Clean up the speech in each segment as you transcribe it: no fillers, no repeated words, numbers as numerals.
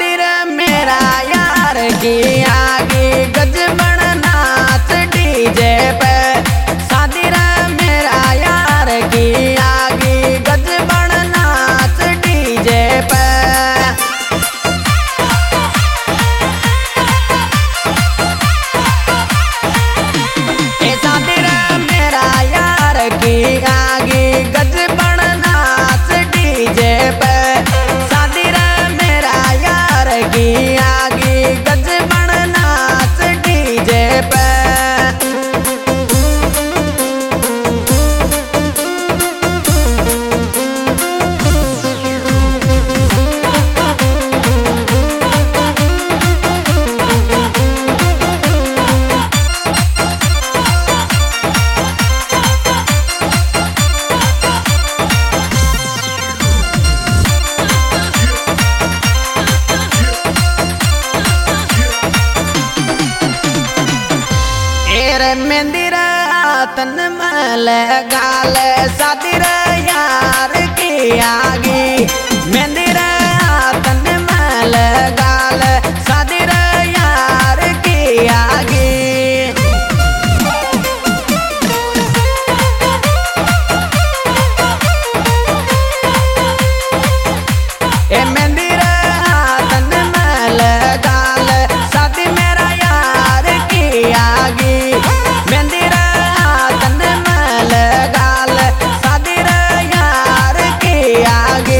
शादी रे मेरा यार की आगे गजबन नाच डीजे पे। शादी रे मेरा यार की आगे गजबन नाच डीजे पे। शादी रे मेरा यार की आगे गजबन नाच डीजे पे। शादी रे मेरा यार की आगे गजबन नाच डीजे पे। मेहंदी रे तन मल गाल शादी रे यार की आगे। मेहंदी रे तन मल गाल शादी रे यार की आगे। मेहंदी रे तन मल गाल शादी मेरा यार की आगे। मेहंदी रे तन मल गाल शादी रे यार की आगे।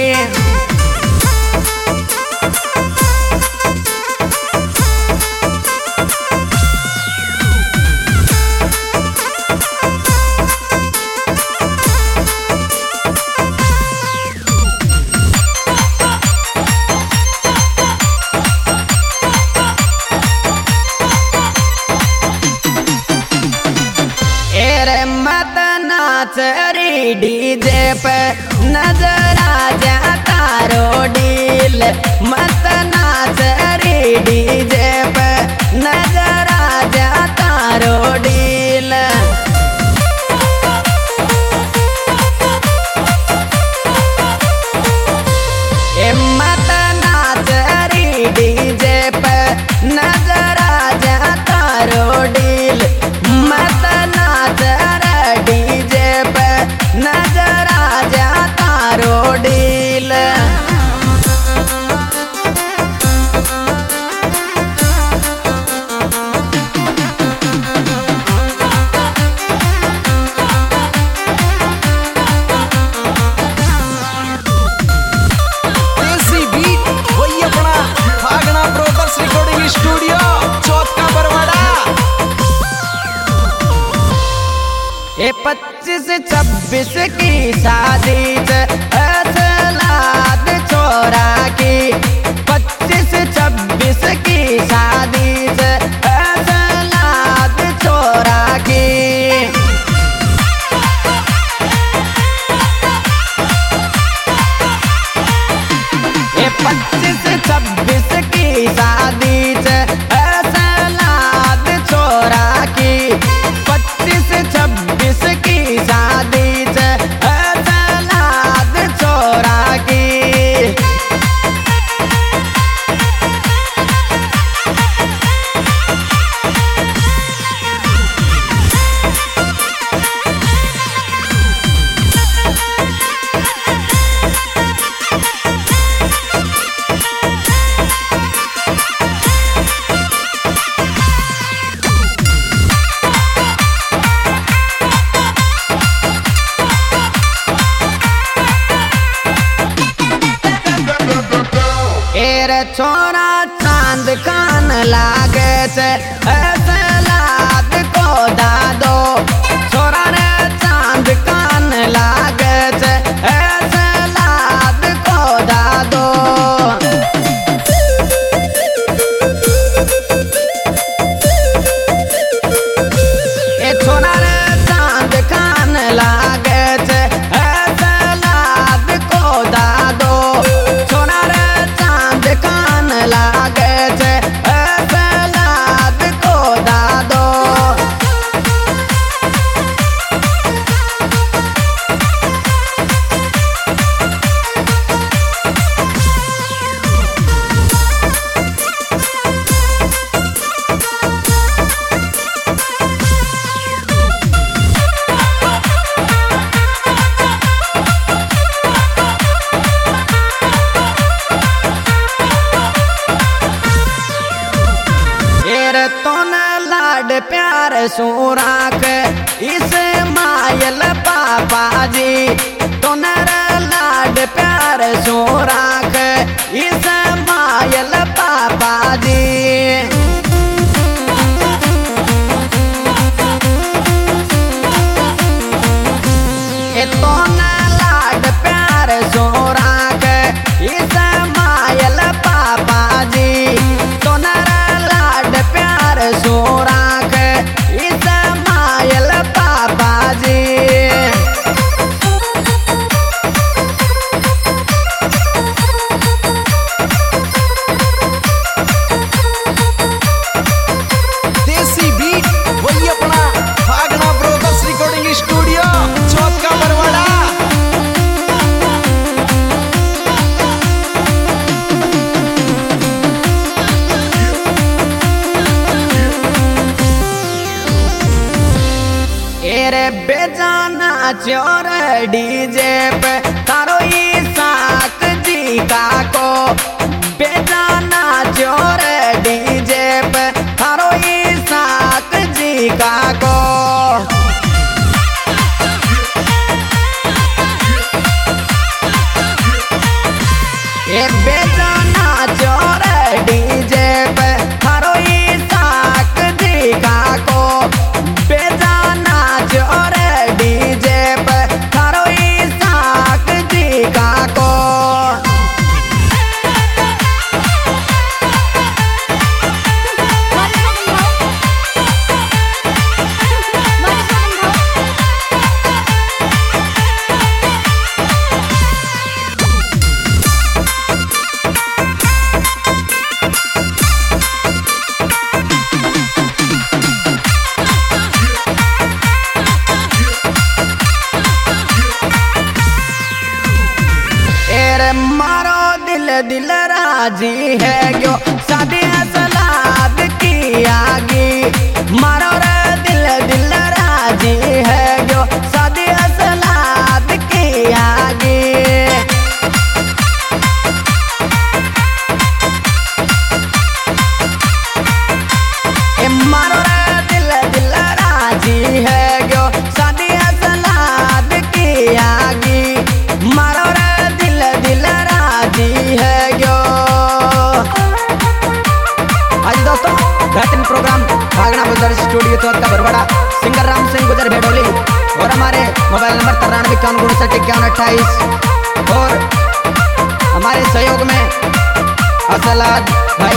मत नाच रे डीजे पे नजर आ जाता रो डील। मत नाच रे डीजे पे नजर आ जाता रो डील। मत नाच रे डीजे पे नजर आ जाता रो डील। मत नाच डीजे पे नजर आ जाता रो डील। देसी बीट वही अपना भागना ब्रोदर्स रिकॉर्डिंग स्टूडियो चौथ का बरवाड़ा। 25-26 की शादी असलाद छोरा की। 25-26 की शादी असलाद छोरा की। 25-26 की शादी असलाद छोरा की। 25-26 की शादी असलाद छोरा की। छोरा चांद कान लागे से असलाद को दादो। छोरा रे चांद कान लागे से असलाद को दादो। छोरा रे चांद कान लागे से असलाद को दादो। छोरा रे चांद कान लागे से असलाद को दादो। प्यार सुराख इस मायल पापा जी तोनर लाड प्यार सुराख इस मायल पापा जी लाड प्यार सोराख इस मायल पापा जी तोनरा लाड प्यार सोराख इस मायल पापा जी देसी बीट वही अपना भागना ब्रोदर्स रिकॉर्डिंग स्टूडियो चौथ का बरवाड़ा। एरे बेजाना चोर डीजे पे तारो साक जी का को बेजाना चोर डीजे पे तारो साक जी का को ए बेजाना चोर डीजे पे तारो साक जी का को बेजाना चोर डीजे पे तारो साक जी का को मारो दिल दिल राजी है क्यों शादी सलाद की आगी मारो रे दिल दिल राजी है क्यों शादी सलाद की आगी मारो रे दिल दिल राजी है क्यों शादी सलाद की आगी मारो रे दिल राजी है क्यों। आज दोस्तों बेहतरीन प्रोग्राम भागना ब्रदर्स स्टूडियो चौथ का बरवाड़ा सिंगर राम सिंह गुजर भेडोली और हमारे मोबाइल नंबर 93 और हमारे सहयोग में असलाद भाई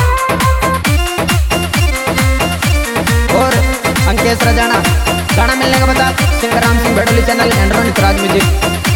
और अंकेश रजाना गाना मिलने का बता सिंगर राम सिंह भेडोली चैनल एंड्रॉइड राज म्यूजिक।